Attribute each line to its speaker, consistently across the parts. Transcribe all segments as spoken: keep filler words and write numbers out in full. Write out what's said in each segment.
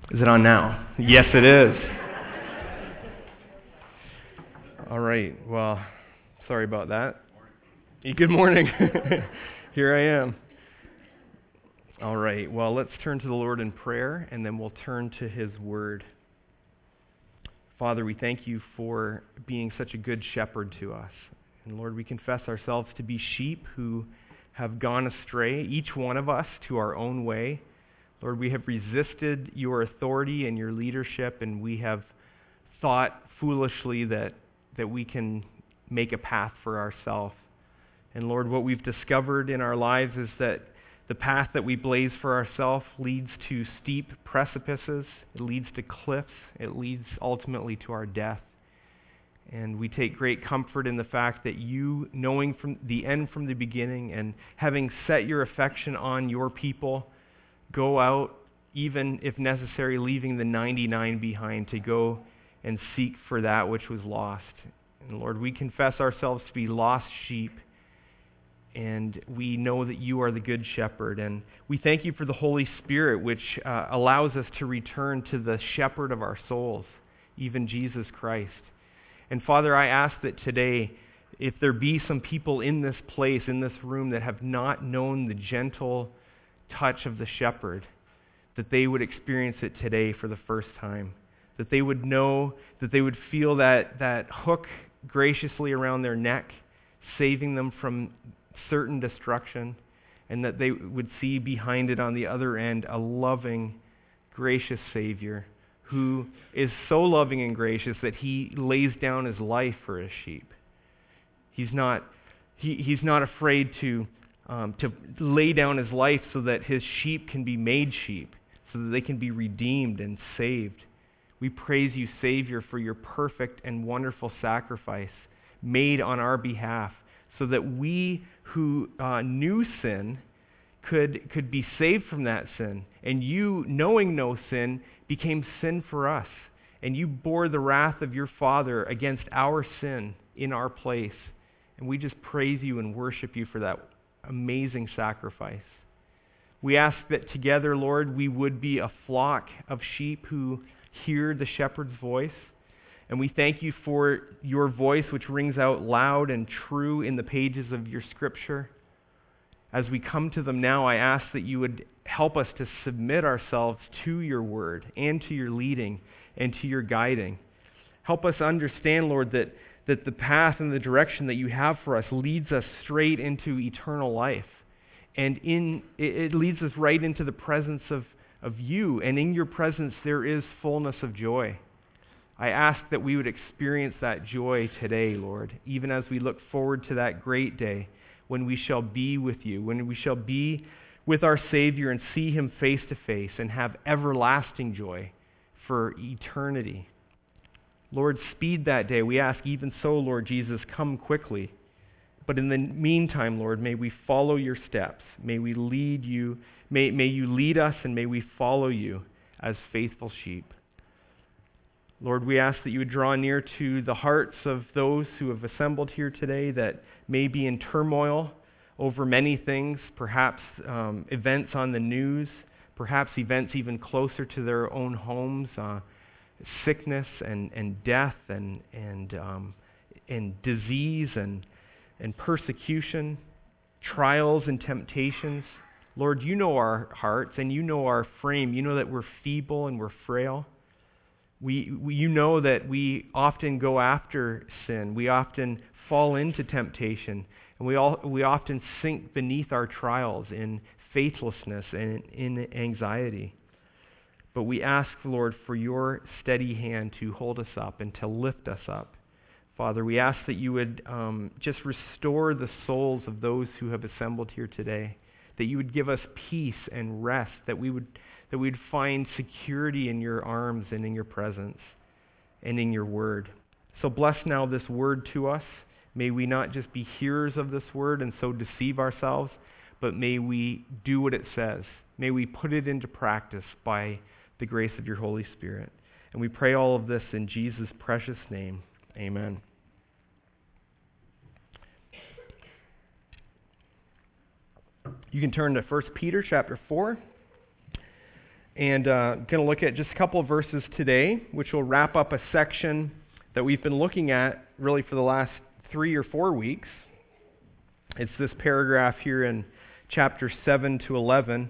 Speaker 1: Is it on now? Yes, it is. All right. Well, sorry about that. Good morning. Here I am. All right. Well, let's turn to the Lord in prayer, and then we'll turn to His Word. Father, we thank you for being such a good shepherd to us. And Lord, we confess ourselves to be sheep who have gone astray, each one of us to our own way. Lord, we have resisted your authority and your leadership, and we have thought foolishly that, that we can make a path for ourselves. And Lord, what we've discovered in our lives is that the path that we blaze for ourselves leads to steep precipices, it leads to cliffs, it leads ultimately to our death. And we take great comfort in the fact that you, knowing from the end from the beginning and having set your affection on your people, go out, even if necessary, leaving the ninety-nine behind to go and seek for that which was lost. And Lord, we confess ourselves to be lost sheep, and we know that you are the good shepherd. And we thank you for the Holy Spirit, which uh, allows us to return to the shepherd of our souls, even Jesus Christ. And Father, I ask that today, if there be some people in this place, in this room, that have not known the gentle touch of the shepherd, that they would experience it today for the first time, that they would know, that they would feel that, that hook graciously around their neck, saving them from certain destruction, and that they would see behind it on the other end a loving, gracious Savior who is so loving and gracious that he lays down his life for his sheep. He's not, he, he's not afraid to Um, to lay down his life so that his sheep can be made sheep, so that they can be redeemed and saved. We praise you, Savior, for your perfect and wonderful sacrifice made on our behalf, so that we who uh, knew sin could, could be saved from that sin. And you, knowing no sin, became sin for us. And you bore the wrath of your Father against our sin in our place. And we just praise you and worship you for that amazing sacrifice. We ask that together, Lord, we would be a flock of sheep who hear the shepherd's voice. And we thank you for your voice, which rings out loud and true in the pages of your scripture. As we come to them now, I ask that you would help us to submit ourselves to your word and to your leading and to your guiding. Help us understand, Lord, that that the path and the direction that you have for us leads us straight into eternal life. And in it, it leads us right into the presence of, of you. And in your presence, there is fullness of joy. I ask that we would experience that joy today, Lord, even as we look forward to that great day when we shall be with you, when we shall be with our Savior and see him face to face and have everlasting joy for eternity. Lord, speed that day. We ask, even so, Lord Jesus, come quickly. But in the meantime, Lord, may we follow your steps. May we lead you. May, may you lead us, and may we follow you as faithful sheep. Lord, we ask that you would draw near to the hearts of those who have assembled here today that may be in turmoil over many things, perhaps um, events on the news, perhaps events even closer to their own homes, uh, sickness and, and death and and um, and disease and and persecution, trials and temptations. Lord, you know our hearts and you know our frame. You know that we're feeble and we're frail. We, we you know that we often go after sin. We often fall into temptation, and we all we often sink beneath our trials in faithlessness and in anxiety. But we ask, Lord, for your steady hand to hold us up and to lift us up. Father, we ask that you would um, just restore the souls of those who have assembled here today, that you would give us peace and rest, that we would that we'd find security in your arms and in your presence and in your word. So bless now this word to us. May we not just be hearers of this word and so deceive ourselves, but may we do what it says. May we put it into practice by the grace of your Holy Spirit. And we pray all of this in Jesus' precious name. Amen. You can turn to First Peter chapter four. and uh, going to look at just a couple of verses today, which will wrap up a section that we've been looking at really for the last three or four weeks. It's this paragraph here in chapter seven to eleven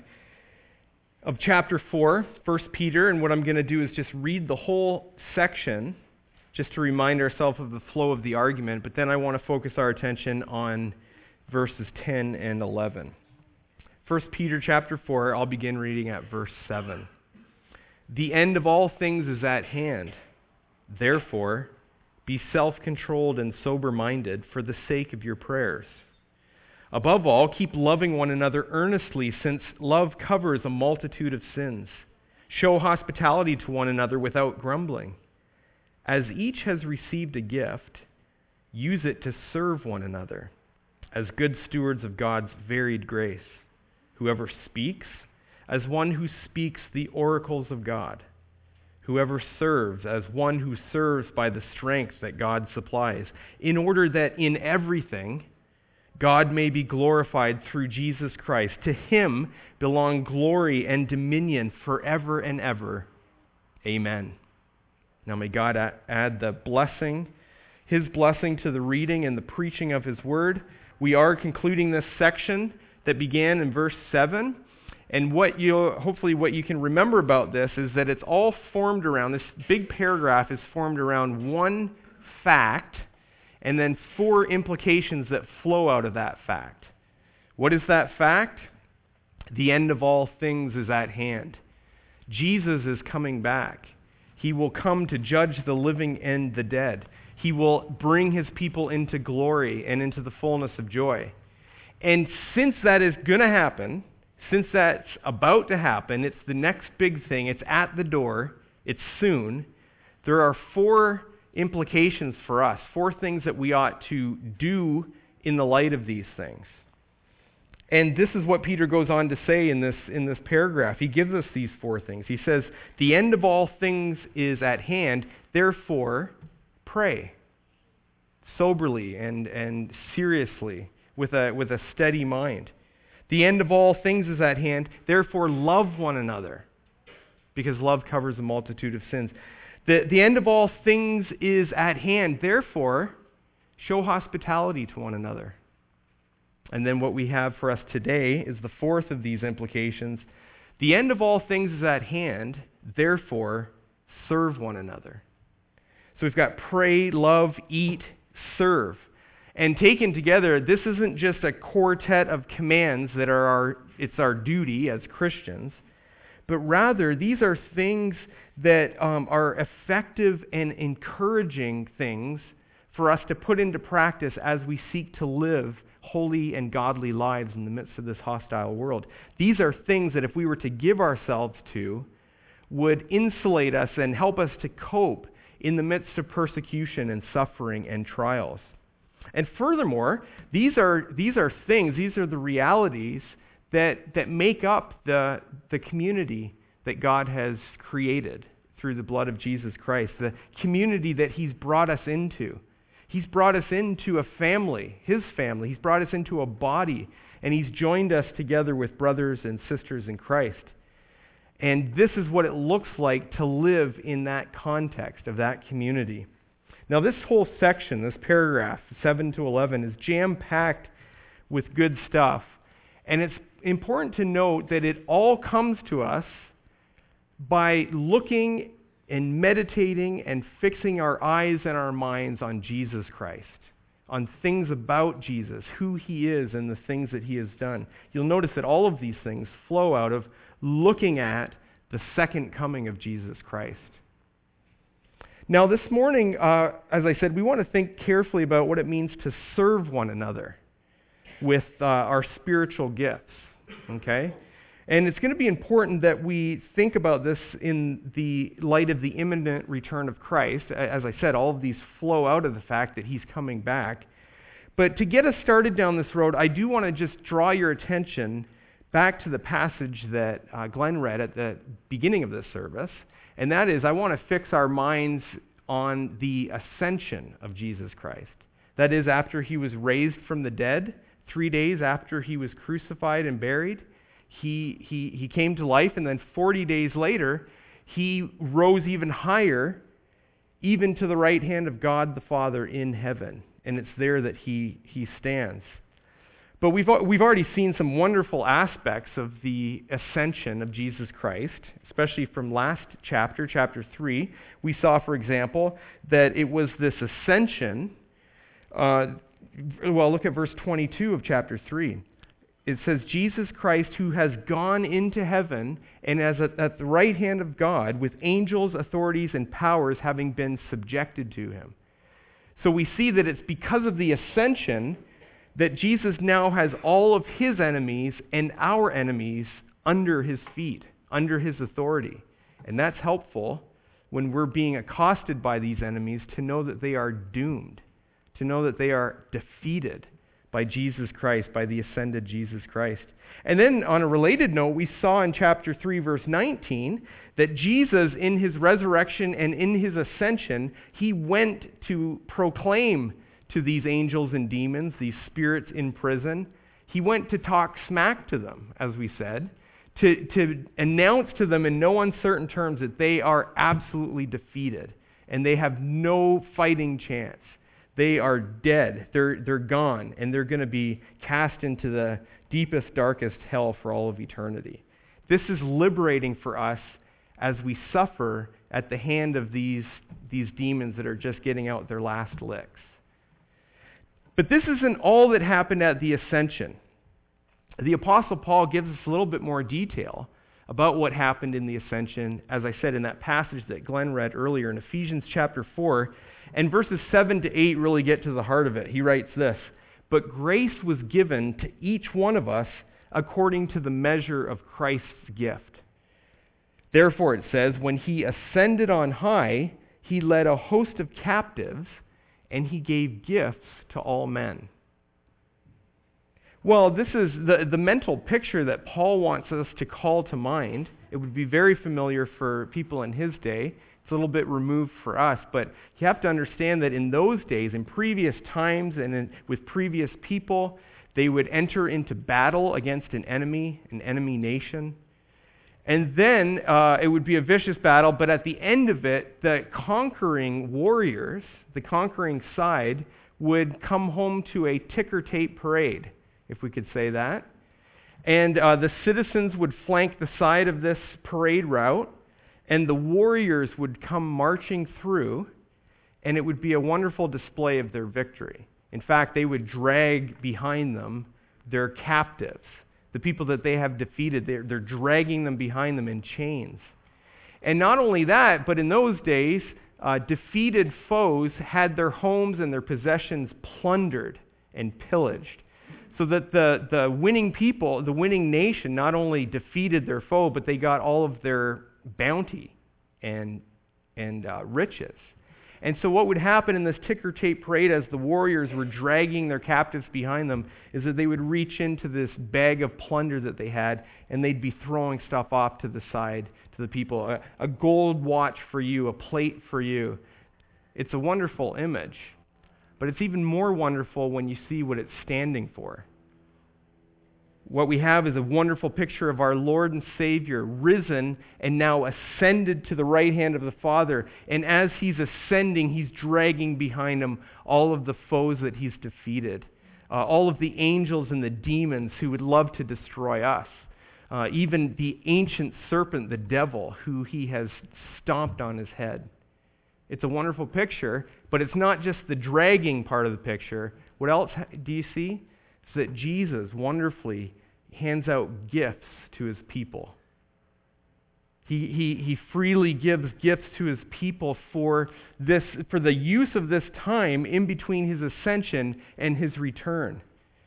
Speaker 1: of chapter four, First Peter, and what I'm going to do is just read the whole section just to remind ourselves of the flow of the argument, but then I want to focus our attention on verses ten and eleven. First Peter chapter four, I'll begin reading at verse seven. The end of all things is at hand. Therefore, be self-controlled and sober-minded for the sake of your prayers. Above all, keep loving one another earnestly, since love covers a multitude of sins. Show hospitality to one another without grumbling. As each has received a gift, use it to serve one another as good stewards of God's varied grace. Whoever speaks, as one who speaks the oracles of God. Whoever serves, as one who serves by the strength that God supplies, in order that in everything God may be glorified through Jesus Christ. To him belong glory and dominion forever and ever. Amen. Now may God add the blessing, his blessing to the reading and the preaching of his word. We are concluding this section that began in verse seven. And what you hopefully what you can remember about this is that it's all formed around, this big paragraph is formed around one fact and then four implications that flow out of that fact. What is that fact? The end of all things is at hand. Jesus is coming back. He will come to judge the living and the dead. He will bring his people into glory and into the fullness of joy. And since that is going to happen, since that's about to happen, it's the next big thing, it's at the door, it's soon, there are four implications for us, four things that we ought to do in the light of these things. And this is what Peter goes on to say in this, in this paragraph. He gives us these four things. He says, the end of all things is at hand, therefore pray soberly and, and seriously with a, with a steady mind. The end of all things is at hand, therefore love one another, because love covers a multitude of sins. The, the end of all things is at hand, therefore show hospitality to one another. And then what we have for us today is the fourth of these implications. The end of all things is at hand, therefore serve one another. So we've got pray, love, eat, serve. And taken together, this isn't just a quartet of commands that are our, it's our duty as Christians, but rather these are things that um, are effective and encouraging things for us to put into practice as we seek to live holy and godly lives in the midst of this hostile world. These are things that if we were to give ourselves to, would insulate us and help us to cope in the midst of persecution and suffering and trials. And furthermore, these are these are things, these are the realities that, that make up the, the community that God has created through the blood of Jesus Christ, the community that he's brought us into. He's brought us into a family, his family. He's brought us into a body, and he's joined us together with brothers and sisters in Christ. And this is what it looks like to live in that context of that community. Now, this whole section, this paragraph, seven to eleven, is jam-packed with good stuff. And it's important to note that it all comes to us by looking and meditating and fixing our eyes and our minds on Jesus Christ, on things about Jesus, who he is and the things that he has done. You'll notice that all of these things flow out of looking at the second coming of Jesus Christ. Now, this morning, uh, as I said, we want to think carefully about what it means to serve one another with uh, our spiritual gifts, okay? And it's going to be important that we think about this in the light of the imminent return of Christ. As I said, all of these flow out of the fact that he's coming back. But to get us started down this road, I do want to just draw your attention back to the passage that uh, Glenn read at the beginning of this service. And that is, I want to fix our minds on the ascension of Jesus Christ. That is, after he was raised from the dead, three days after he was crucified and buried, he, he, he came to life, and then forty days later, he rose even higher, even to the right hand of God the Father in heaven. And it's there that he, he stands. But we've, we've already seen some wonderful aspects of the ascension of Jesus Christ, especially from last chapter, chapter three. We saw, for example, that it was this ascension. Uh, well, look at verse twenty-two of chapter three. It says, Jesus Christ, who has gone into heaven and is at, at the right hand of God, with angels, authorities, and powers having been subjected to him. So we see that it's because of the ascension that Jesus now has all of his enemies and our enemies under his feet, under his authority. And that's helpful when we're being accosted by these enemies to know that they are doomed, to know that they are defeated by Jesus Christ, by the ascended Jesus Christ. And then on a related note, we saw in chapter three, verse nineteen, that Jesus, in his resurrection and in his ascension, he went to proclaim to these angels and demons, these spirits in prison. He went to talk smack to them, as we said, to, to announce to them in no uncertain terms that they are absolutely defeated and they have no fighting chance. They are dead. They're, they're gone, and they're going to be cast into the deepest, darkest hell for all of eternity. This is liberating for us as we suffer at the hand of these, these demons that are just getting out their last licks. But this isn't all that happened at the ascension. The Apostle Paul gives us a little bit more detail about what happened in the ascension, as I said, in that passage that Glenn read earlier in Ephesians chapter four. And verses seven to eight really get to the heart of it. He writes this, "But grace was given to each one of us according to the measure of Christ's gift. Therefore," it says, "when he ascended on high, he led a host of captives, and he gave gifts to all men." Well, this is the, the mental picture that Paul wants us to call to mind. It would be very familiar for people in his day. It's a little bit removed for us, but you have to understand that in those days, in previous times and in, with previous people, they would enter into battle against an enemy, an enemy nation. And then uh, it would be a vicious battle, but at the end of it, the conquering warriors, the conquering side, would come home to a ticker tape parade, if we could say that. And uh, the citizens would flank the side of this parade route, and the warriors would come marching through, and it would be a wonderful display of their victory. In fact, they would drag behind them their captives, the people that they have defeated. They're, they're dragging them behind them in chains. And not only that, but in those days, uh, defeated foes had their homes and their possessions plundered and pillaged. So that the, the winning people, the winning nation, not only defeated their foe, but they got all of their bounty and, and uh, riches. And so what would happen in this ticker tape parade as the warriors were dragging their captives behind them is that they would reach into this bag of plunder that they had, and they'd be throwing stuff off to the side to the people. A, a gold watch for you, a plate for you. It's a wonderful image. But it's even more wonderful when you see what it's standing for. What we have is a wonderful picture of our Lord and Savior, risen and now ascended to the right hand of the Father. And as he's ascending, he's dragging behind him all of the foes that he's defeated, uh, all of the angels and the demons who would love to destroy us, uh, even the ancient serpent, the devil, who he has stomped on his head. It's a wonderful picture, but it's not just the dragging part of the picture. What else do you see? It's that Jesus wonderfully hands out gifts to his people. He, he, he freely gives gifts to his people for this, for the use of this time in between his ascension and his return.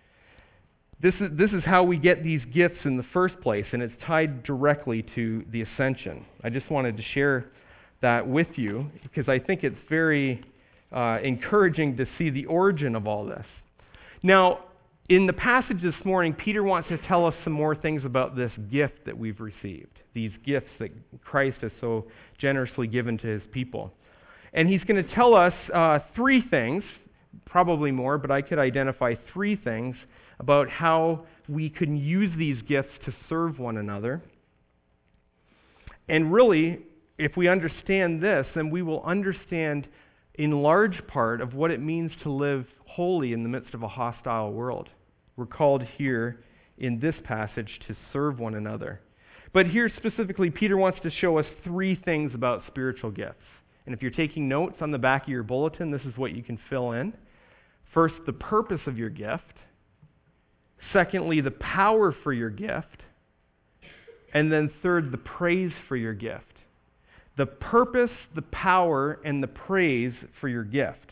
Speaker 1: This is, this is how we get these gifts in the first place, and it's tied directly to the ascension. I just wanted to share that with you because I think it's very uh, encouraging to see the origin of all this. Now, in the passage this morning, Peter wants to tell us some more things about this gift that we've received, these gifts that Christ has so generously given to his people. And he's going to tell us uh, three things probably more, but I could identify three things about how we can use these gifts to serve one another. And really, if we understand this, then we will understand in large part of what it means to live holy in the midst of a hostile world. We're called here in this passage to serve one another. But here specifically, Peter wants to show us three things about spiritual gifts. And if you're taking notes on the back of your bulletin, this is what you can fill in. First, the purpose of your gift. Secondly, the power for your gift. And then third, the praise for your gift. The purpose, the power, and the praise for your gift.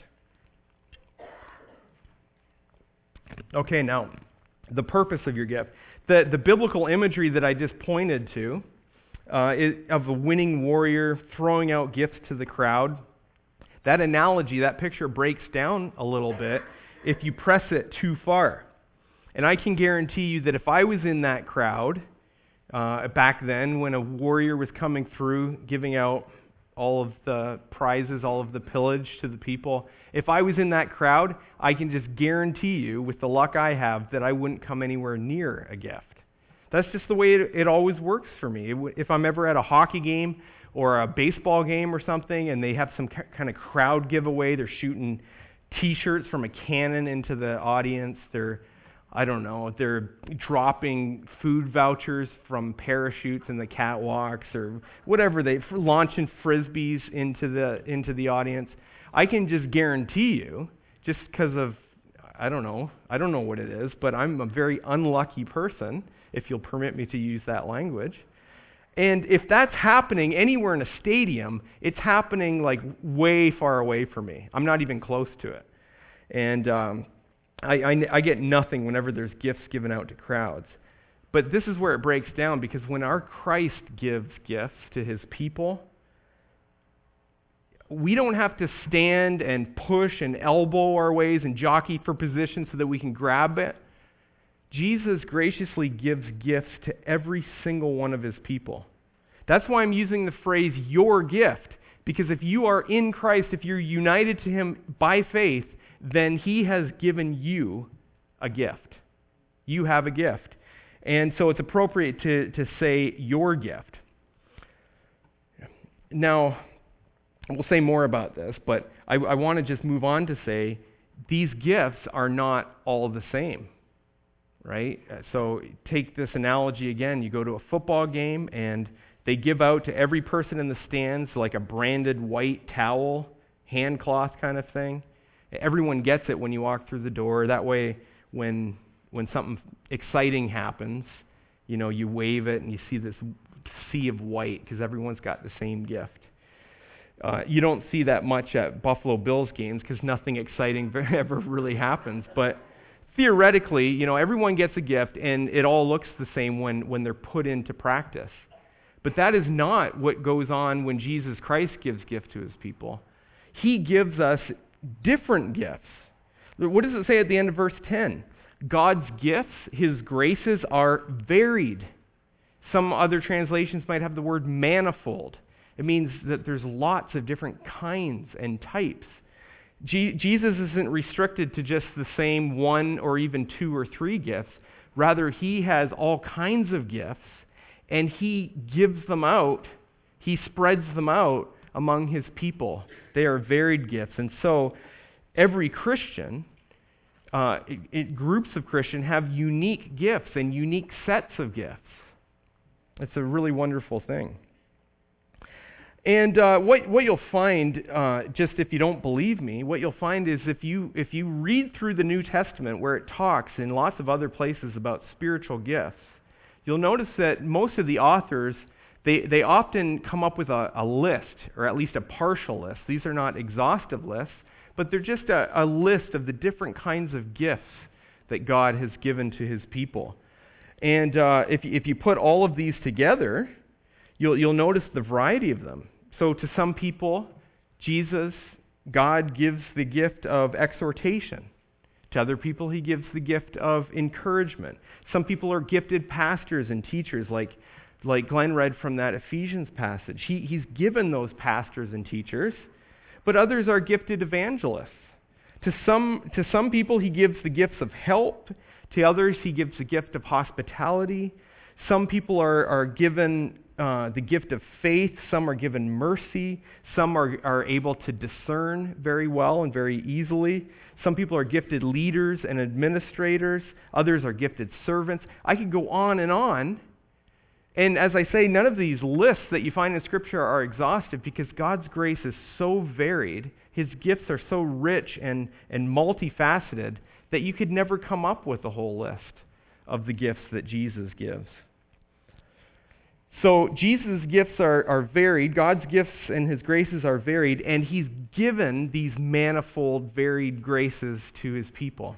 Speaker 1: Okay, now, the purpose of your gift. The, the biblical imagery that I just pointed to uh, is, of a winning warrior throwing out gifts to the crowd, that analogy, that picture breaks down a little bit if you press it too far. And I can guarantee you that if I was in that crowd uh, back then when a warrior was coming through giving out all of the prizes, all of the pillage to the people, if I was in that crowd, I can just guarantee you, with the luck I have, that I wouldn't come anywhere near a gift. That's just the way it, it always works for me. It, if I'm ever at a hockey game or a baseball game or something, and they have some ca- kind of crowd giveaway, they're shooting T-shirts from a cannon into the audience, they're, I don't know, they're dropping food vouchers from parachutes in the catwalks or whatever, they launching frisbees into the into the audience. I can just guarantee you, just because of, I don't know, I don't know what it is, but I'm a very unlucky person, if you'll permit me to use that language. And if that's happening anywhere in a stadium, it's happening like way far away from me. I'm not even close to it. And um, I, I, I get nothing whenever there's gifts given out to crowds. But this is where it breaks down, because when our Christ gives gifts to his people, we don't have to stand and push and elbow our ways and jockey for position so that we can grab it. Jesus graciously gives gifts to every single one of his people. That's why I'm using the phrase, your gift, because if you are in Christ, if you're united to him by faith, then he has given you a gift. You have a gift. And so it's appropriate to, to say your gift. Now, we'll say more about this, but I, I want to just move on to say these gifts are not all the same, right? So take this analogy again. You go to a football game and they give out to every person in the stands like a branded white towel, hand cloth kind of thing. Everyone gets it when you walk through the door. That way, when when something exciting happens, you know, you wave it and you see this sea of white because everyone's got the same gift. Uh, you don't see that much at Buffalo Bills games because nothing exciting ever really happens. But theoretically, you know, everyone gets a gift and it all looks the same when, when they're put into practice. But that is not what goes on when Jesus Christ gives gift to his people. He gives us different gifts. What does it say at the end of verse ten? God's gifts, his graces, are varied. Some other translations might have the word manifold. It means that there's lots of different kinds and types. Je- Jesus isn't restricted to just the same one or even two or three gifts. Rather, he has all kinds of gifts, and he gives them out. He spreads them out among his people. They are varied gifts. And so every Christian, uh, it, it, groups of Christians have unique gifts and unique sets of gifts. It's a really wonderful thing. And uh, what what you'll find, uh, just if you don't believe me, what you'll find is if you if you read through the New Testament where it talks in lots of other places about spiritual gifts, you'll notice that most of the authors, they, they often come up with a, a list, or at least a partial list. These are not exhaustive lists, but they're just a, a list of the different kinds of gifts that God has given to his people. And uh, if, if you put all of these together, you'll, you'll notice the variety of them. So to some people, Jesus, God gives the gift of exhortation. To other people, he gives the gift of encouragement. Some people are gifted pastors and teachers, like, like Glenn read from that Ephesians passage. He, he's given those pastors and teachers. But others are gifted evangelists. To some, to some people, he gives the gifts of help. To others, he gives the gift of hospitality. Some people are, are given uh, the gift of faith. Some are given mercy. Some are, are able to discern very well and very easily. Some people are gifted leaders and administrators. Others are gifted servants. I could go on and on. And as I say, none of these lists that you find in Scripture are exhaustive because God's grace is so varied. His gifts are so rich and, and multifaceted that you could never come up with a whole list of the gifts that Jesus gives. So Jesus' gifts are, are varied. God's gifts and his graces are varied, and he's given these manifold, varied graces to his people.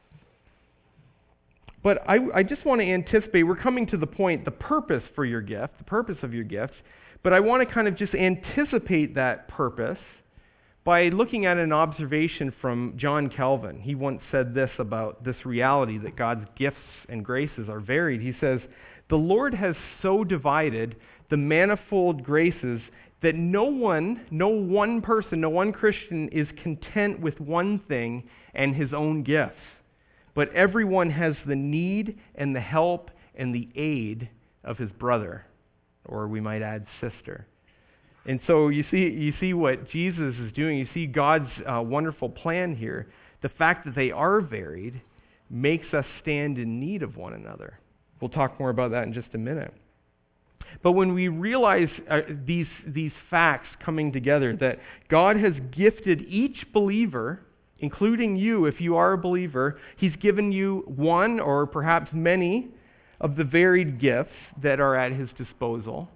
Speaker 1: But I, I just want to anticipate, we're coming to the point, the purpose for your gift, the purpose of your gifts, but I want to kind of just anticipate that purpose by looking at an observation from John Calvin. He once said this about this reality that God's gifts and graces are varied. He says, "The Lord has so divided the manifold graces that no one, no one person, no one Christian is content with one thing and his own gifts. But everyone has the need and the help and the aid of his brother," or we might add sister. And so you see, you see what Jesus is doing. You see God's uh, wonderful plan here. The fact that they are varied makes us stand in need of one another. We'll talk more about that in just a minute. But when we realize uh, these, these facts coming together, that God has gifted each believer, including you if you are a believer, he's given you one or perhaps many of the varied gifts that are at his disposal,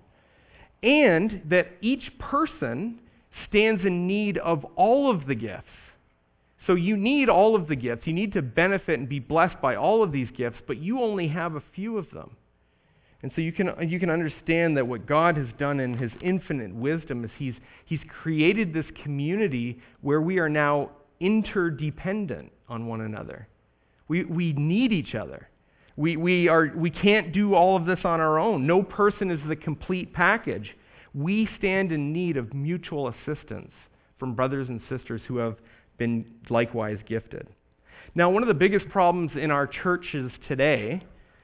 Speaker 1: and that each person stands in need of all of the gifts. So you need all of the gifts. You need to benefit and be blessed by all of these gifts, but you only have a few of them. And so you can you can understand that what God has done in his infinite wisdom is he's he's created this community where we are now interdependent on one another. We we need each other. We we are we can't do all of this on our own. No person is the complete package. We stand in need of mutual assistance from brothers and sisters who have been likewise gifted. Now, one of the biggest problems in our churches today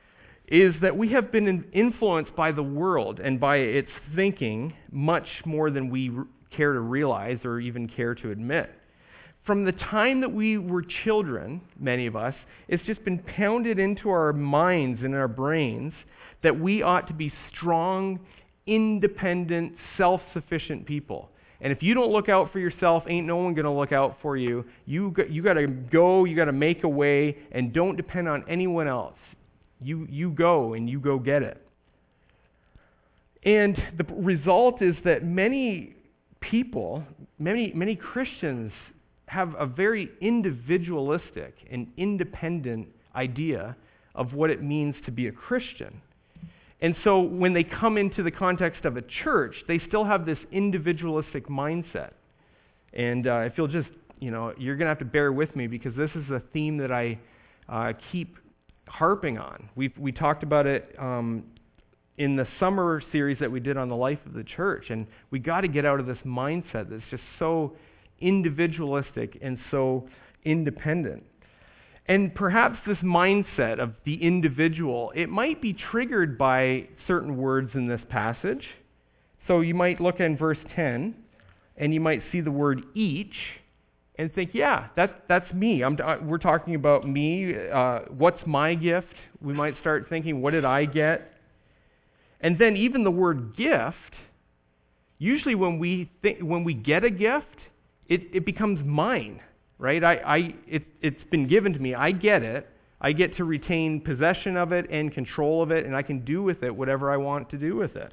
Speaker 1: is that we have been influenced by the world and by its thinking much more than we care to realize or even care to admit. From the time that we were children, many of us, it's just been pounded into our minds and our brains that we ought to be strong, independent, self-sufficient people. And if you don't look out for yourself, ain't no one going to look out for you. You got, you got to go, you got to make a way, and don't depend on anyone else. You you go and you go get it. And the result is that many people, many many Christians have a very individualistic and independent idea of what it means to be a Christian. And so when they come into the context of a church, they still have this individualistic mindset. And uh, if you'll just, you know, you're going to have to bear with me because this is a theme that I uh, keep harping on. We we talked about it um, in the summer series that we did on the life of the church, and we got to get out of this mindset that's just so individualistic and so independent. And perhaps this mindset of the individual, it might be triggered by certain words in this passage. So you might look in verse ten, and you might see the word each, and think, yeah, that, that's me. I'm, uh, we're talking about me. Uh, what's my gift? We might start thinking, what did I get? And then even the word gift, usually when we think, when we get a gift, it, it becomes mine, right? I, I it, it's been given to me. I get it. I get to retain possession of it and control of it, and I can do with it whatever I want to do with it.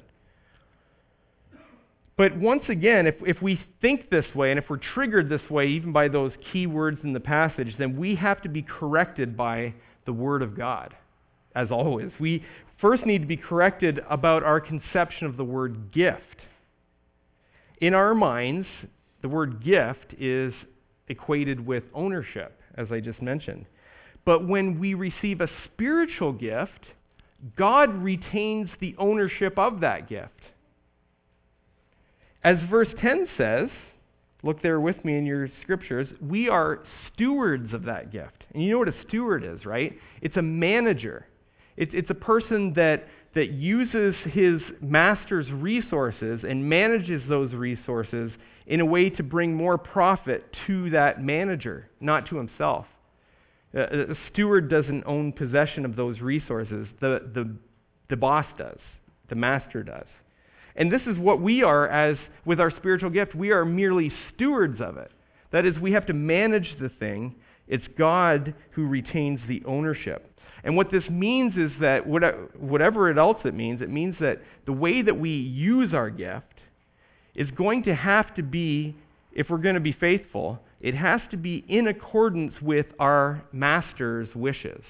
Speaker 1: But once again, if, if we think this way, and if we're triggered this way, even by those key words in the passage, then we have to be corrected by the Word of God, as always. We first need to be corrected about our conception of the word gift. In our minds, the word gift is equated with ownership, as I just mentioned. But when we receive a spiritual gift, God retains the ownership of that gift. As verse ten says, look there with me in your scriptures, we are stewards of that gift. And you know what a steward is, right? It's a manager. It's, it's a person that, that uses his master's resources and manages those resources in a way to bring more profit to that manager, not to himself. A, a steward doesn't own possession of those resources. The, the, the boss does. The master does. And this is what we are as with our spiritual gift. We are merely stewards of it. That is, we have to manage the thing. It's God who retains the ownership. And what this means is that whatever else it means, it means that the way that we use our gift is going to have to be, if we're going to be faithful, it has to be in accordance with our master's wishes.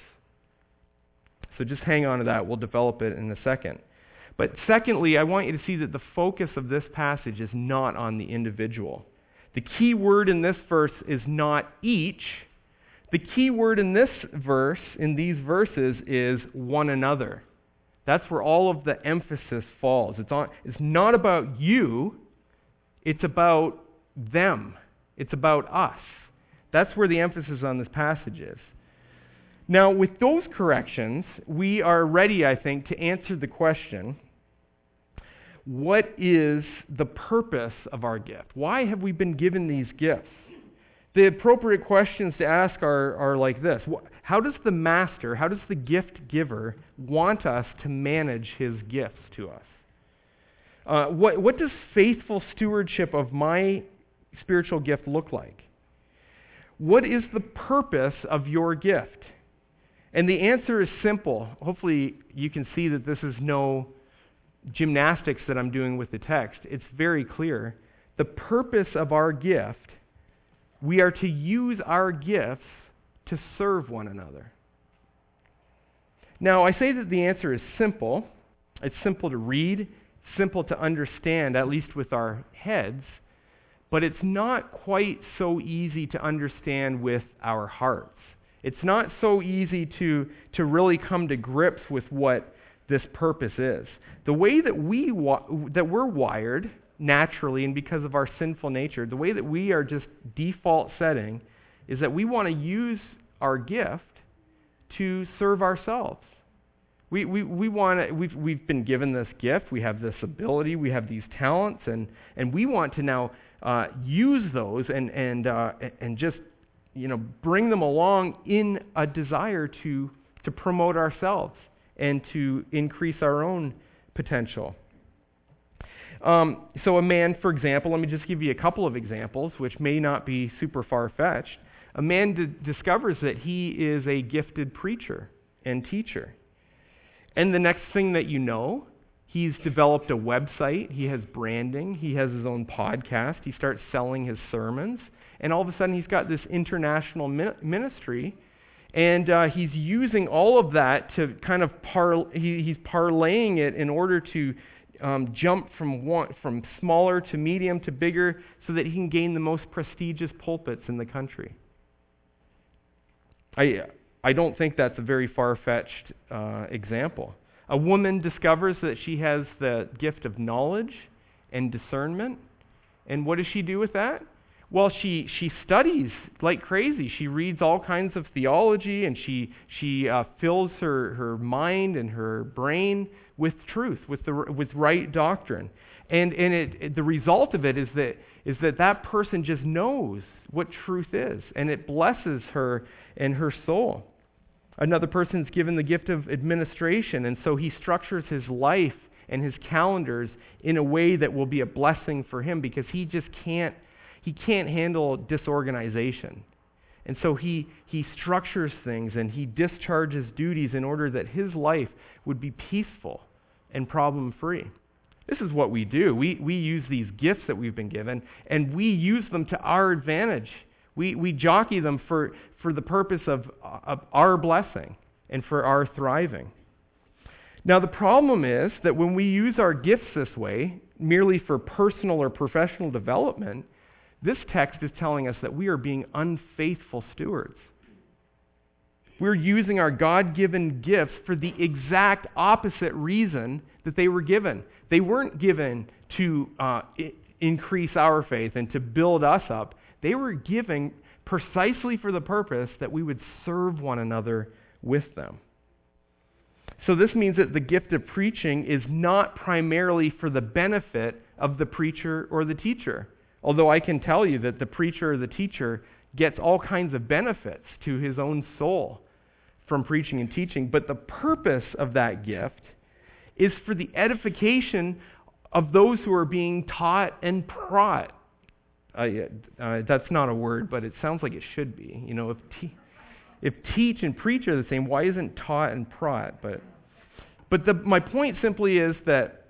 Speaker 1: So just hang on to that. We'll develop it in a second. But secondly, I want you to see that the focus of this passage is not on the individual. The key word in this verse is not each. The key word in this verse, in these verses, is one another. That's where all of the emphasis falls. It's on, it's not about you, it's about them. It's about us. That's where the emphasis on this passage is. Now, with those corrections, we are ready, I think, to answer the question, what is the purpose of our gift? Why have we been given these gifts? The appropriate questions to ask are, are like this. How does the master, how does the gift giver want us to manage his gifts to us? Uh, what, what does faithful stewardship of my spiritual gift look like? What is the purpose of your gift? And the answer is simple. Hopefully you can see that this is no gymnastics that I'm doing with the text. It's very clear. The purpose of our gift, we are to use our gifts to serve one another. Now, I say that the answer is simple. It's simple to read, simple to understand, at least with our heads, but it's not quite so easy to understand with our hearts. It's not so easy to, to really come to grips with what this purpose is. The way that, we wa- that we're wired naturally and because of our sinful nature, the way that we are just default setting is that we want to use our gift to serve ourselves. We, we, we want to, we've, we've been given this gift, we have this ability, we have these talents, and, and we want to now uh, use those and, and, uh, and just you know, bring them along in a desire to, to promote ourselves and to increase our own potential. Um, so a man, for example, let me just give you a couple of examples, which may not be super far-fetched. A man d- discovers that he is a gifted preacher and teacher. And the next thing that you know, he's developed a website, he has branding, he has his own podcast, he starts selling his sermons, and all of a sudden he's got this international min- ministry, and uh, he's using all of that to kind of, par- he, he's parlaying it in order to um, jump from one, from smaller to medium to bigger so that he can gain the most prestigious pulpits in the country. I, I don't think that's a very far-fetched uh, example. A woman discovers that she has the gift of knowledge and discernment, and what does she do with that? Well, she she studies like crazy. She reads all kinds of theology, and she she uh, fills her, her mind and her brain with truth, with the with right doctrine. And and it, it the result of it is that is that that person just knows what truth is, and it blesses her and her soul. Another person's given the gift of administration, and so he structures his life and his calendars in a way that will be a blessing for him because he just can't he can't handle disorganization. And so he he structures things and he discharges duties in order that his life would be peaceful and problem-free. This is what we do. We we use these gifts that we've been given, and we use them to our advantage. We we jockey them for, for the purpose of, of our blessing and for our thriving. Now the problem is that when we use our gifts this way, merely for personal or professional development, this text is telling us that we are being unfaithful stewards. We're using our God-given gifts for the exact opposite reason that they were given. They weren't given to uh, increase our faith and to build us up. They were given precisely for the purpose that we would serve one another with them. So this means that the gift of preaching is not primarily for the benefit of the preacher or the teacher. Although I can tell you that the preacher or the teacher gets all kinds of benefits to his own soul from preaching and teaching, but the purpose of that gift is for the edification of those who are being taught and praught. Uh, uh, that's not a word, but it sounds like it should be. You know, if te- if teach and preach are the same, why isn't taught and praught? But but the, my point simply is that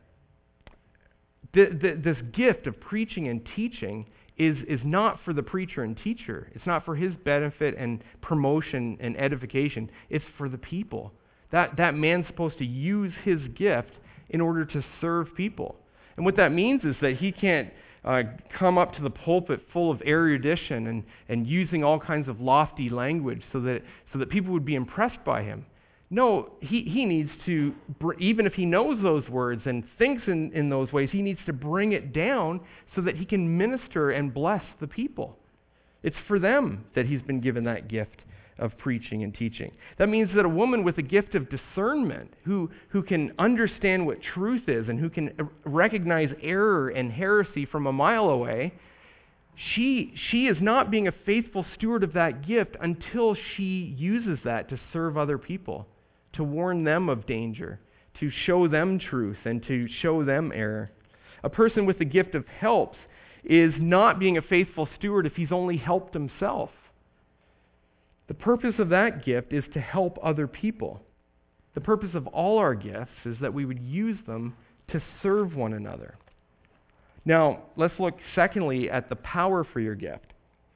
Speaker 1: the, the, this gift of preaching and teaching is is not for the preacher and teacher. It's not for his benefit and promotion and edification. It's for the people. That that man's supposed to use his gift in order to serve people. And what that means is that he can't uh, come up to the pulpit full of erudition and, and using all kinds of lofty language so that so that people would be impressed by him. No, he, he needs to, even if he knows those words and thinks in, in those ways, he needs to bring it down so that he can minister and bless the people. It's for them that he's been given that gift of preaching and teaching. That means that a woman with a gift of discernment, who, who can understand what truth is and who can recognize error and heresy from a mile away, she, she is not being a faithful steward of that gift until she uses that to serve other people, to warn them of danger, to show them truth and to show them error. A person with the gift of helps is not being a faithful steward if he's only helped himself. The purpose of that gift is to help other people. The purpose of all our gifts is that we would use them to serve one another. Now, let's look secondly at the power for your gift.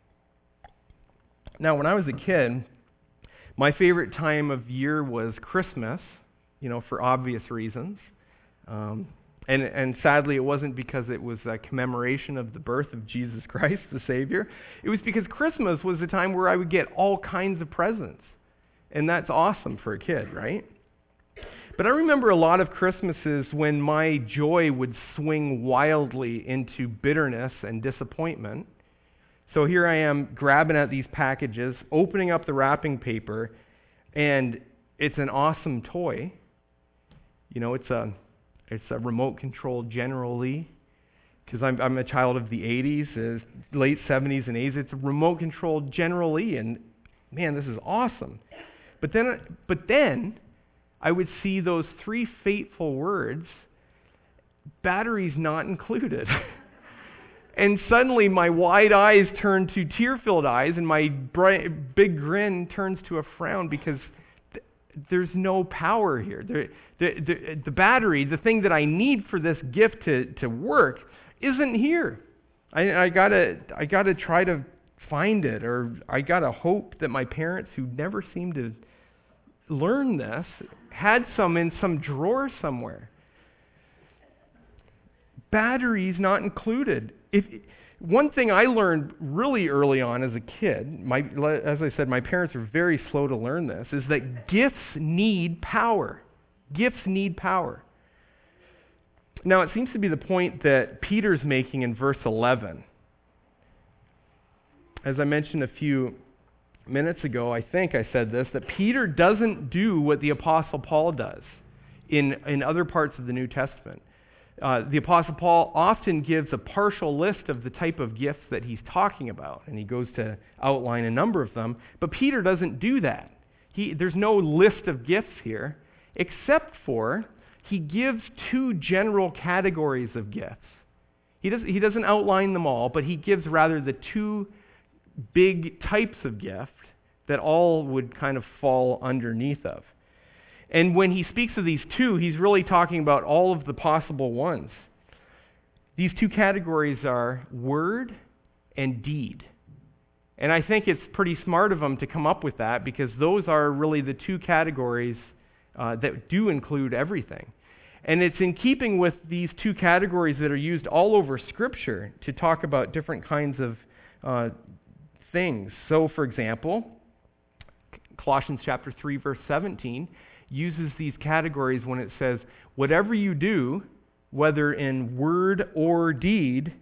Speaker 1: Now, when I was a kid, my favorite time of year was Christmas, you know, for obvious reasons. Um, And, and sadly, it wasn't because it was a commemoration of the birth of Jesus Christ, the Savior. It was because Christmas was the time where I would get all kinds of presents. And that's awesome for a kid, right? But I remember a lot of Christmases when my joy would swing wildly into bitterness and disappointment. So here I am grabbing at these packages, opening up the wrapping paper, and it's an awesome toy. You know, it's a... It's a remote-controlled General Lee, because I'm, I'm a child of the eighties, uh, late seventies and eighties. It's a remote-controlled General Lee, and man, this is awesome. But then, but then, I would see those three fateful words, batteries not included. And suddenly my wide eyes turn to tear-filled eyes, and my bright, big grin turns to a frown because there's no power here. The, the, the, the battery, the thing that I need for this gift to, to work, isn't here. I, I gotta I gotta try to find it, or I gotta hope that my parents, who never seemed to learn this, had some in some drawer somewhere. Batteries not included. If One thing I learned really early on as a kid, my, as I said, my parents were very slow to learn this, is that gifts need power. Gifts need power. Now, it seems to be the point that Peter's making in verse eleven. As I mentioned a few minutes ago, I think I said this, that Peter doesn't do what the Apostle Paul does in, in other parts of the New Testament. Uh, the Apostle Paul often gives a partial list of the type of gifts that he's talking about, and he goes to outline a number of them. But Peter doesn't do that. He, there's no list of gifts here, except for he gives two general categories of gifts. He, does, he doesn't outline them all, but he gives rather the two big types of gift that all would kind of fall underneath of. And when he speaks of these two, he's really talking about all of the possible ones. These two categories are word and deed. And I think it's pretty smart of him to come up with that, because those are really the two categories uh, that do include everything. And it's in keeping with these two categories that are used all over Scripture to talk about different kinds of uh, things. So, for example, Colossians chapter three, verse seventeen, uses these categories when it says, whatever you do, whether in word or deed,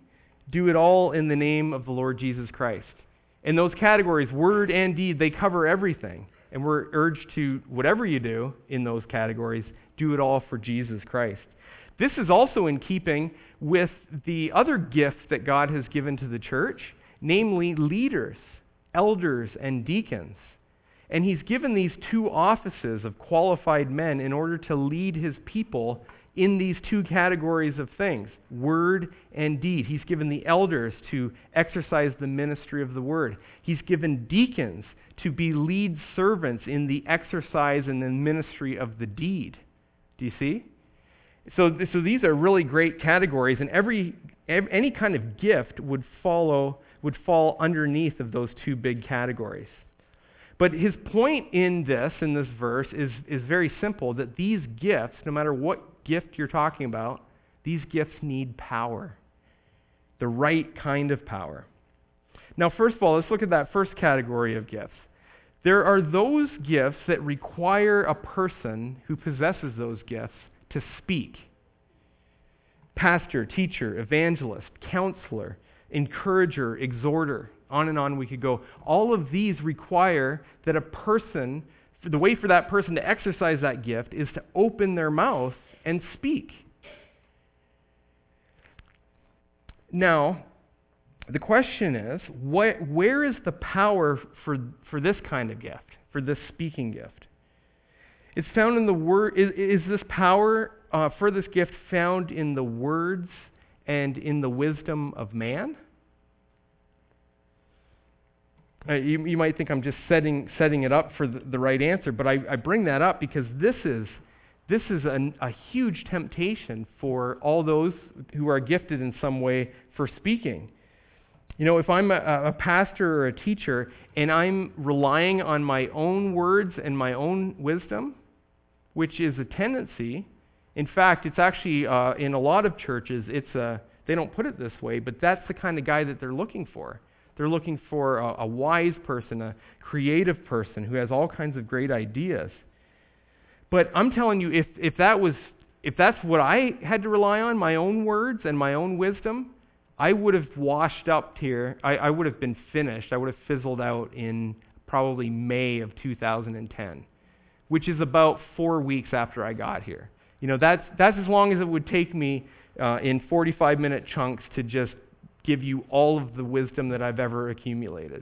Speaker 1: do it all in the name of the Lord Jesus Christ. And those categories, word and deed, they cover everything. And we're urged to, whatever you do in those categories, do it all for Jesus Christ. This is also in keeping with the other gift that God has given to the church, namely leaders, elders, and deacons. And he's given these two offices of qualified men in order to lead his people in these two categories of things, word and deed. He's given the elders to exercise the ministry of the word. He's given deacons to be lead servants in the exercise and the ministry of the deed. Do you see? So, so these are really great categories, and every, every any kind of gift would follow would fall underneath of those two big categories. But his point in this, in this verse, is, is very simple, that these gifts, no matter what gift you're talking about, these gifts need power. The right kind of power. Now, first of all, let's look at that first category of gifts. There are those gifts that require a person who possesses those gifts to speak. Pastor, teacher, evangelist, counselor, encourager, exhorter, on and on we could go. All of these require that a person, the way for that person to exercise that gift is to open their mouth and speak. Now, the question is, what, where is the power for, for this kind of gift, for this speaking gift? It's found in the word. Is, is this power uh, for this gift found in the words and in the wisdom of man? Uh, you, you might think I'm just setting setting it up for the, the right answer, but I, I bring that up because this is this is an, a huge temptation for all those who are gifted in some way for speaking. You know, if I'm a, a pastor or a teacher and I'm relying on my own words and my own wisdom, which is a tendency. In fact, it's actually uh, in a lot of churches, it's a they don't put it this way, but that's the kind of guy that they're looking for. They're looking for a, a wise person, a creative person who has all kinds of great ideas. But I'm telling you, if, if that was, if that's what I had to rely on, my own words and my own wisdom, I would have washed up here. I, I would have been finished. I would have fizzled out in probably May of two thousand ten, which is about four weeks after I got here. You know, that's that's as long as it would take me uh, in forty-five minute chunks to just give you all of the wisdom that I've ever accumulated.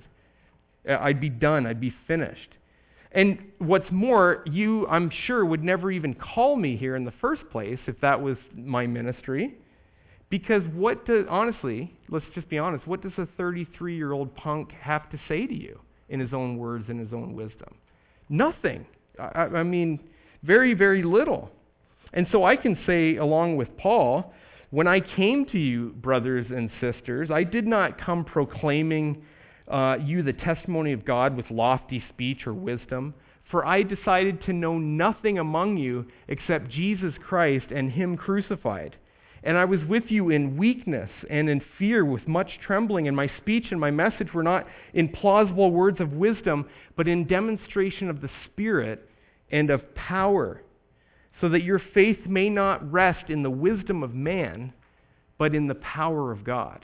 Speaker 1: I'd be done. I'd be finished. And what's more, you, I'm sure, would never even call me here in the first place if that was my ministry. Because what does, honestly, let's just be honest, what does a thirty-three-year-old punk have to say to you in his own words and his own wisdom? Nothing. I, I mean, very, very little. And so I can say, along with Paul, when I came to you, brothers and sisters, I did not come proclaiming uh, you the testimony of God with lofty speech or wisdom, for I decided to know nothing among you except Jesus Christ and Him crucified. And I was with you in weakness and in fear with much trembling, and my speech and my message were not in plausible words of wisdom, but in demonstration of the Spirit and of power, so that your faith may not rest in the wisdom of man, but in the power of God.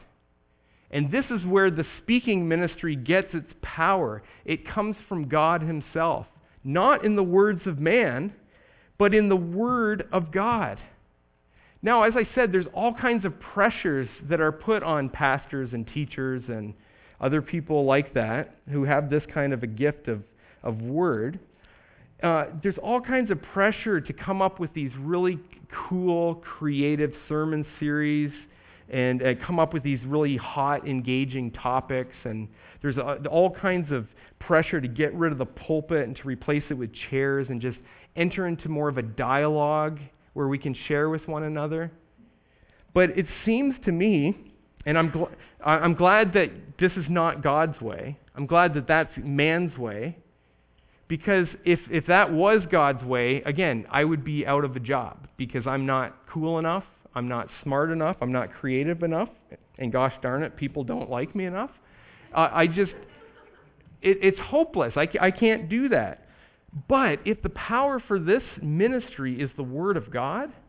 Speaker 1: And this is where the speaking ministry gets its power. It comes from God Himself, not in the words of man, but in the Word of God. Now, as I said, there's all kinds of pressures that are put on pastors and teachers and other people like that who have this kind of a gift of, of word. Uh, there's all kinds of pressure to come up with these really cool, creative sermon series and uh, come up with these really hot, engaging topics. And there's uh, all kinds of pressure to get rid of the pulpit and to replace it with chairs and just enter into more of a dialogue where we can share with one another. But it seems to me, and I'm, gl- I'm glad that this is not God's way. I'm glad that that's man's way. Because if, if that was God's way, again, I would be out of a job because I'm not cool enough, I'm not smart enough, I'm not creative enough, and gosh darn it, people don't like me enough. Uh, I just, it, it's hopeless. I, I can't do that. But if the power for this ministry is the Word of God,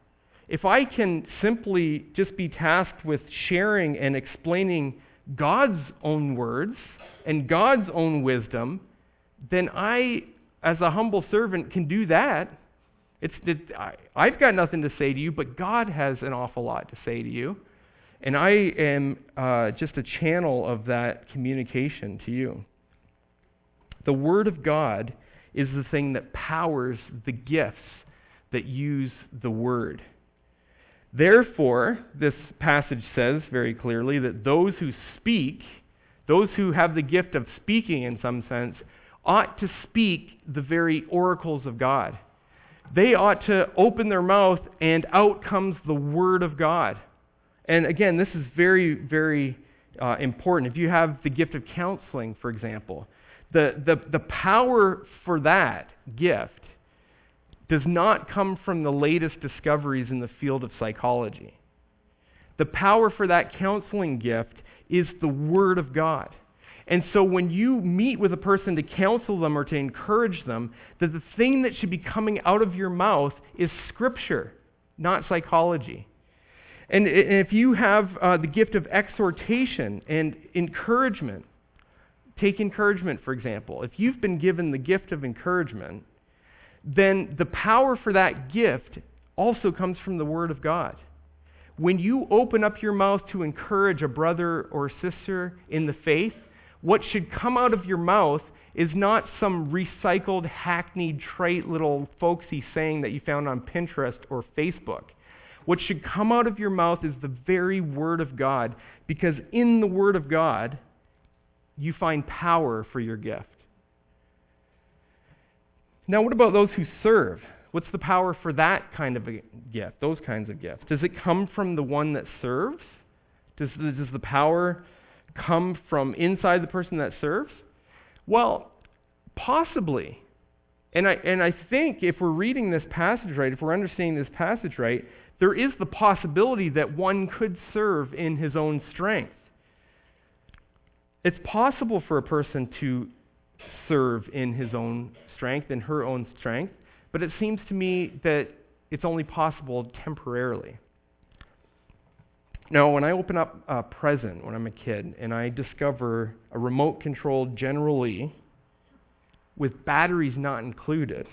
Speaker 1: if I can simply just be tasked with sharing and explaining God's own words and God's own wisdom, then I, as a humble servant, can do that. It's it, I, I've got nothing to say to you, but God has an awful lot to say to you. And I am uh, just a channel of that communication to you. The Word of God is the thing that powers the gifts that use the Word. Therefore, this passage says very clearly that those who speak, those who have the gift of speaking in some sense, ought to speak the very oracles of God. They ought to open their mouth and out comes the Word of God. And again, this is very, very uh, important. If you have the gift of counseling, for example, the, the, the power for that gift does not come from the latest discoveries in the field of psychology. The power for that counseling gift is the Word of God. And so when you meet with a person to counsel them or to encourage them, that the thing that should be coming out of your mouth is Scripture, not psychology. And if you have uh, the gift of exhortation and encouragement, take encouragement, for example. If you've been given the gift of encouragement, then the power for that gift also comes from the Word of God. When you open up your mouth to encourage a brother or sister in the faith, what should come out of your mouth is not some recycled, hackneyed, trite little folksy saying that you found on Pinterest or Facebook. What should come out of your mouth is the very Word of God, because in the Word of God, you find power for your gift. Now, what about those who serve? What's the power for that kind of a gift, those kinds of gifts? Does it come from the one that serves? Does the, does the power come from inside the person that serves? Well, possibly. And I, and I think if we're reading this passage right, if we're understanding this passage right, there is the possibility that one could serve in his own strength. It's possible for a person to serve in his own strength, in her own strength, but it seems to me that it's only possible temporarily. Now, when I open up a present when I'm a kid and I discover a remote-controlled General Lee with batteries not included,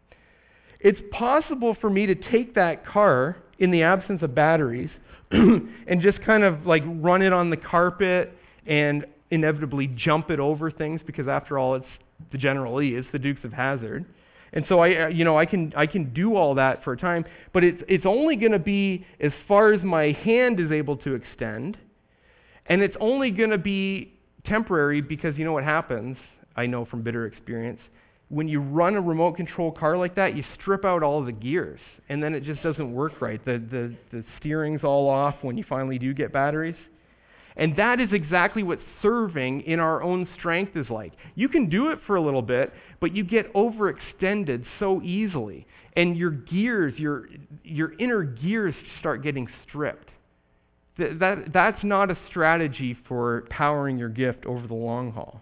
Speaker 1: it's possible for me to take that car in the absence of batteries and just kind of like run it on the carpet and inevitably jump it over things, because after all, it's the General Lee, it's the Dukes of Hazzard. And so I, you know, I can I can do all that for a time, but it's it's only going to be as far as my hand is able to extend, and it's only going to be temporary, because you know what happens, I know from bitter experience, when you run a remote control car like that, you strip out all the gears, and then it just doesn't work right. The the the steering's all off when you finally do get batteries. And that is exactly what serving in our own strength is like. You can do it for a little bit, but you get overextended so easily. And your gears, your, your inner gears start getting stripped. Th- that, that's not a strategy for powering your gift over the long haul.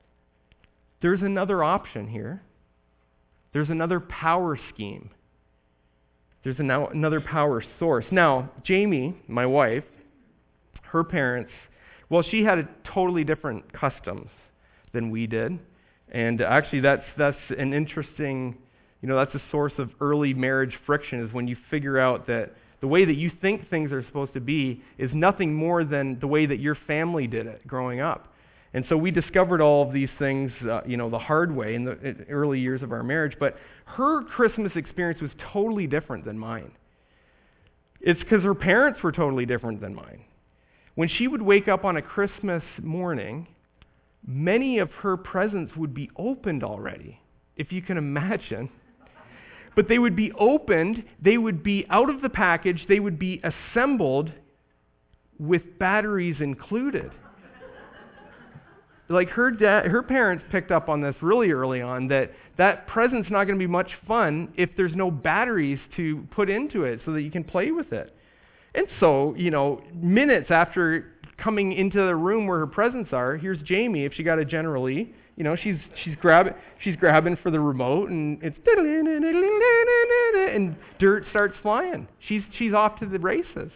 Speaker 1: There's another option here. There's another power scheme. There's an, another power source. Now, Jamie, my wife, her parents, well, she had a totally different customs than we did. And actually, that's that's an interesting, you know, that's a source of early marriage friction, is when you figure out that the way that you think things are supposed to be is nothing more than the way that your family did it growing up. And so we discovered all of these things, uh, you know, the hard way in the in early years of our marriage. But her Christmas experience was totally different than mine. It's because her parents were totally different than mine. When she would wake up on a Christmas morning, many of her presents would be opened already, if you can imagine. But they would be opened, they would be out of the package, they would be assembled with batteries included. Like her dad, her parents picked up on this really early on, that that present's not going to be much fun if there's no batteries to put into it so that you can play with it. And so, you know, minutes after coming into the room where her presents are, here's Jamie. If she got a General Lee, you know, she's she's grabbing she's grabbing for the remote, and it's and dirt starts flying. She's, she's off to the races.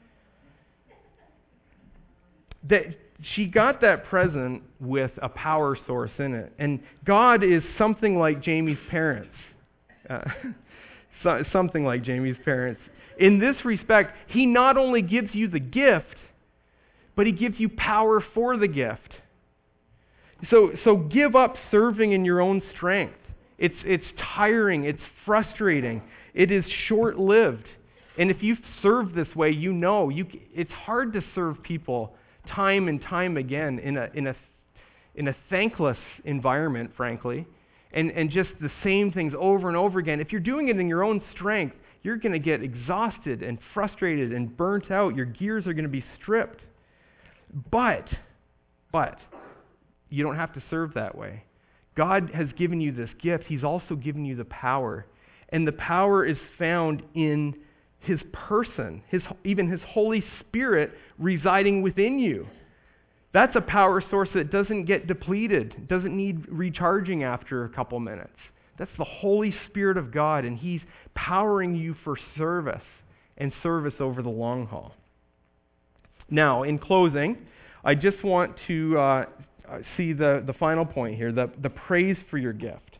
Speaker 1: That she got that present with a power source in it. And God is something like Jamie's parents. Uh, so, something like Jamie's parents. In this respect, he not only gives you the gift, but he gives you power for the gift. So, so give up serving in your own strength. It's, it's tiring. It's frustrating. It is short-lived. And if you've served this way, you know you, it's hard to serve people time and time again in a, in a, in a thankless environment, frankly, and, and just the same things over and over again. If you're doing it in your own strength, you're going to get exhausted and frustrated and burnt out. Your gears are going to be stripped. But, but, you don't have to serve that way. God has given you this gift. He's also given you the power. And the power is found in his person, his, even his Holy Spirit residing within you. That's a power source that doesn't get depleted, doesn't need recharging after a couple minutes. That's the Holy Spirit of God, and he's powering you for service and service over the long haul. Now, in closing, I just want to uh, see the, the final point here, the, the praise for your gift.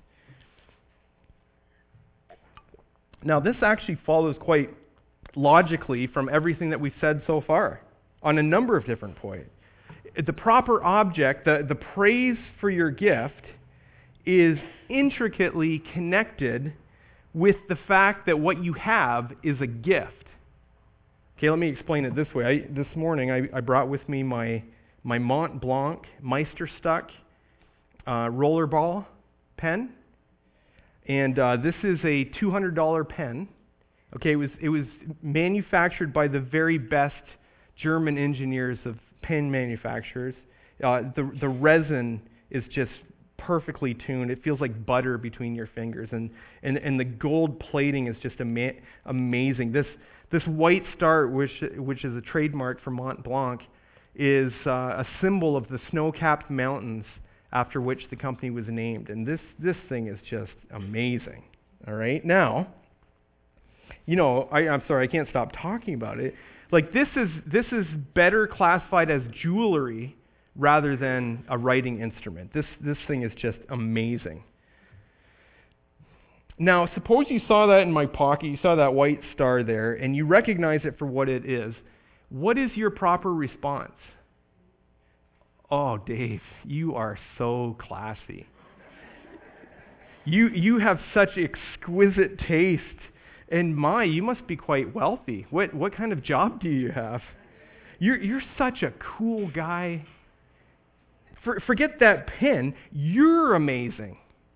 Speaker 1: Now, this actually follows quite logically from everything that we've said so far on a number of different points. The proper object, the, the praise for your gift, is intricately connected with the fact that what you have is a gift. Okay, let me explain it this way. I, this morning, I, I brought with me my, my Mont Blanc Meisterstuck uh, rollerball pen. And uh, this is a two hundred dollars pen. Okay, it was, it was manufactured by the very best German engineers of pen manufacturers. Uh, the, the resin is just perfectly tuned. It feels like butter between your fingers. And, and, and the gold plating is just ama- amazing. This, this white star, which, which is a trademark for Mont Blanc, is uh, a symbol of the snow-capped mountains after which the company was named. And this, this thing is just amazing. All right? Now, you know, I, I'm sorry, I can't stop talking about it. Like, this is this is better classified as jewelry rather than a writing instrument. This this thing is just amazing. Now, suppose you saw that in my pocket, you saw that white star there, and you recognize it for what it is. What is your proper response? Oh, Dave, you are so classy. You you have such exquisite taste. And my, you must be quite wealthy. What what kind of job do you have? You're you're such a cool guy. For, forget that pen. You're amazing.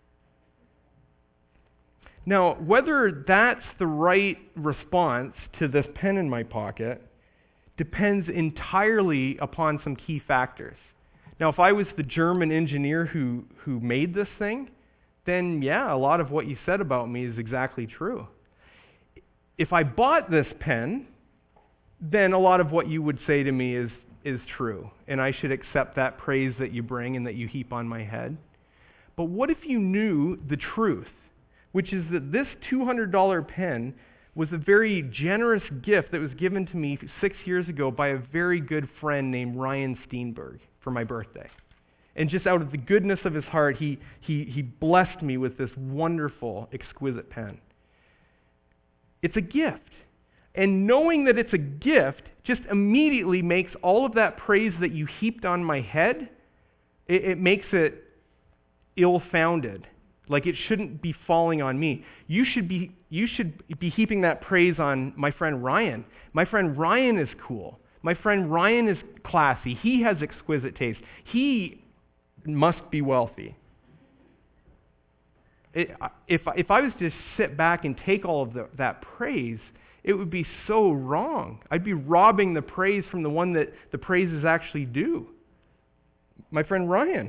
Speaker 1: Now, whether that's the right response to this pen in my pocket depends entirely upon some key factors. Now, if I was the German engineer who, who made this thing, then yeah, a lot of what you said about me is exactly true. If I bought this pen, then a lot of what you would say to me is, is true, and I should accept that praise that you bring and that you heap on my head. But what if you knew the truth, which is that this two hundred dollars pen was a very generous gift that was given to me six years ago by a very good friend named Ryan Steenberg for my birthday. And just out of the goodness of his heart, he, he, he blessed me with this wonderful, exquisite pen. It's a gift. And knowing that it's a gift just immediately makes all of that praise that you heaped on my head, it, it makes it ill-founded. Like it shouldn't be falling on me. You should be you should be heaping that praise on my friend Ryan. My friend Ryan is cool. My friend Ryan is classy. He has exquisite taste. He must be wealthy. It, if, if I was to sit back and take all of the, that praise, it would be so wrong. I'd be robbing the praise from the one that the praises actually due. My friend Ryan.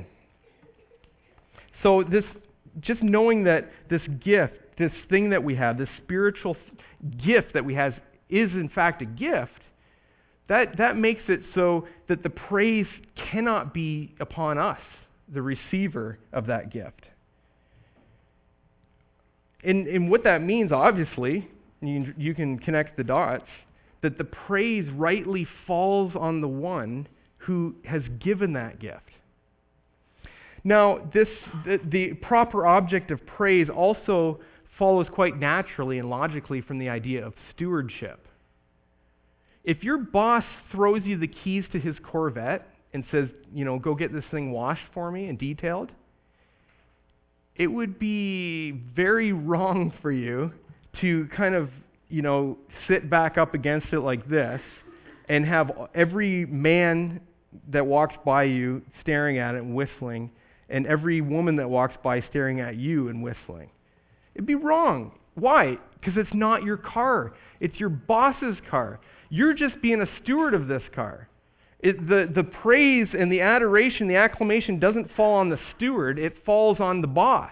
Speaker 1: So this, just knowing that this gift, this thing that we have, this spiritual th- gift that we have is in fact a gift, that, that makes it so that the praise cannot be upon us, the receiver of that gift. And, and what that means, obviously, you can, you can connect the dots, that the praise rightly falls on the one who has given that gift. Now, this the, the proper object of praise also follows quite naturally and logically from the idea of stewardship. If your boss throws you the keys to his Corvette and says, you know, go get this thing washed for me and detailed, it would be very wrong for you to kind of, you know, sit back up against it like this and have every man that walks by you staring at it and whistling, and every woman that walks by staring at you and whistling. It'd be wrong. Why? Because it's not your car. It's your boss's car. You're just being a steward of this car. It, the, the praise and the adoration, the acclamation doesn't fall on the steward, it falls on the boss.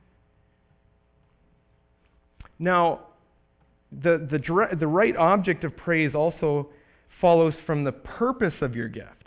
Speaker 1: Now, the, the, the right object of praise also follows from the purpose of your gift.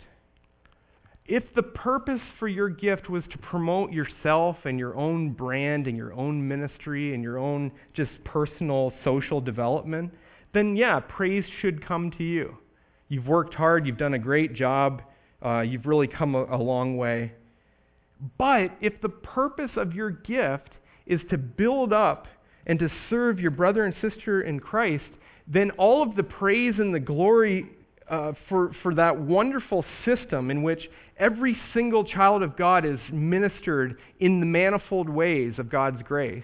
Speaker 1: If the purpose for your gift was to promote yourself and your own brand and your own ministry and your own just personal social development, then yeah, praise should come to you. You've worked hard, you've done a great job, uh, you've really come a, a long way. But if the purpose of your gift is to build up and to serve your brother and sister in Christ, then all of the praise and the glory uh, for, for that wonderful system in which every single child of God is ministered in the manifold ways of God's grace,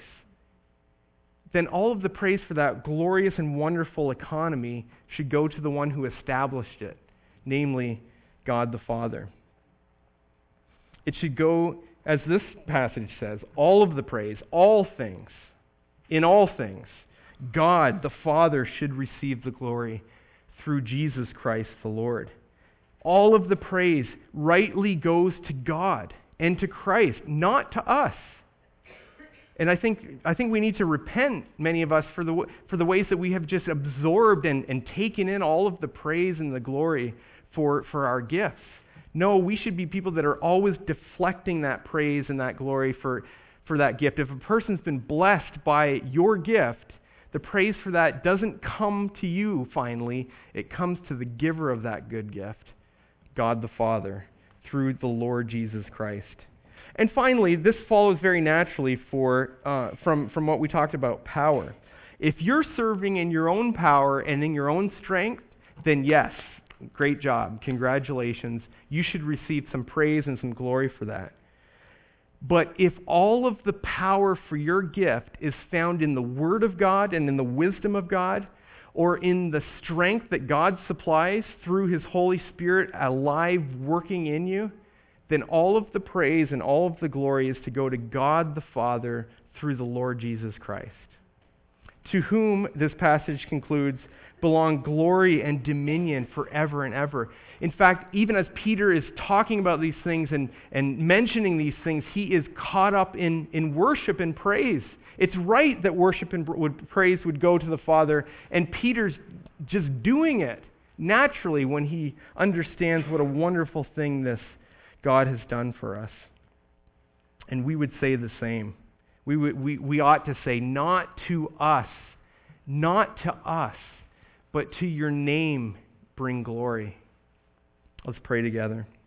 Speaker 1: then all of the praise for that glorious and wonderful economy should go to the one who established it, namely God the Father. It should go, as this passage says, all of the praise, all things, in all things, God the Father should receive the glory through Jesus Christ the Lord. All of the praise rightly goes to God and to Christ, not to us. And I think I think we need to repent, many of us, for the for the ways that we have just absorbed and, and taken in all of the praise and the glory for, for our gifts. No, we should be people that are always deflecting that praise and that glory for, for that gift. If a person's been blessed by your gift, the praise for that doesn't come to you finally. It comes to the giver of that good gift, God the Father, through the Lord Jesus Christ. And finally, this follows very naturally for uh, from, from what we talked about, power. If you're serving in your own power and in your own strength, then yes, great job, congratulations. You should receive some praise and some glory for that. But if all of the power for your gift is found in the Word of God and in the wisdom of God, or in the strength that God supplies through His Holy Spirit alive working in you, then all of the praise and all of the glory is to go to God the Father through the Lord Jesus Christ, to whom, this passage concludes, belong glory and dominion forever and ever. In fact, even as Peter is talking about these things and, and mentioning these things, he is caught up in, in worship and praise. It's right that worship and would, praise would go to the Father, and Peter's just doing it naturally when he understands what a wonderful thing this God has done for us. And we would say the same. We, would, we, we ought to say, not to us, not to us, but to your name bring glory. Let's pray together.